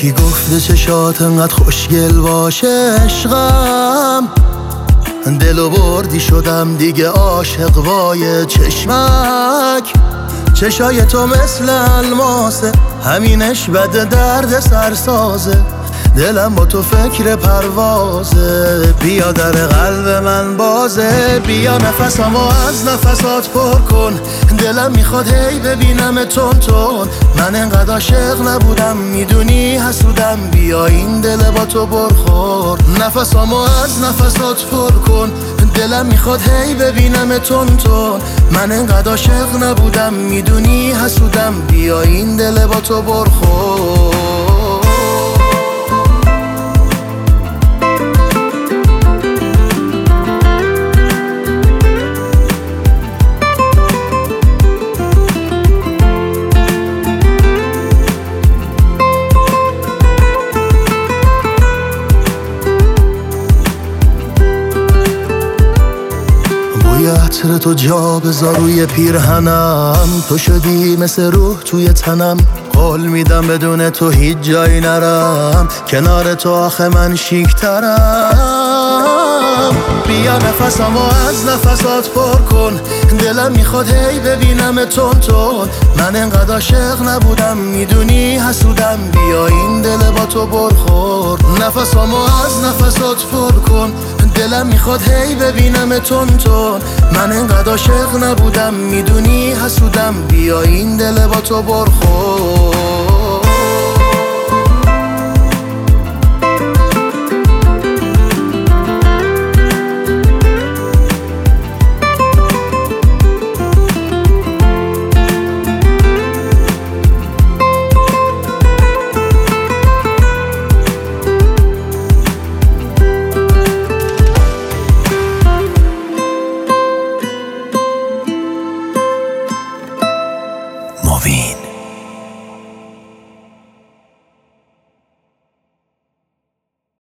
کی گفته چشات انقدر خوشگل باشه عشقم؟ دلو بردی شدم دیگه عاشق وای چشمک. چشای تو مثل الماسه، همینش بده درد سرسازه. دلم با تو فکر پروازه، بیا در قلب من بازه. بیا نفسمو از نفسات پر کن، دلم میخواد هی ببینم تون تون. من انقدر عاشق نبودم میدونی حسودم، بیا این دل با تو برخور. نفسمو از نفسات پر کن، دلم میخواد هی ببینم تون تون. من انقدر عاشق نبودم میدونی حسودم، بیا این دل با تو برخور. عطر تو جا بذار روی پیرهنم، تو شدی مثل روح توی تنم. قول میدم بدون تو هیچ جایی نرم، کنار تو آخه من شیکترم. بیا نفسمو از نفسات پر کن، دلم میخواد هی ببینم تون تون. من انقدر عاشق نبودم میدونی حسودم، بیا این دل با تو برخور. نفسمو از نفسات پر کن، دلم میخواد هی ببینم تون تون. من انقدر عاشق نبودم میدونی حسودم، بیا این دل با تو برخور.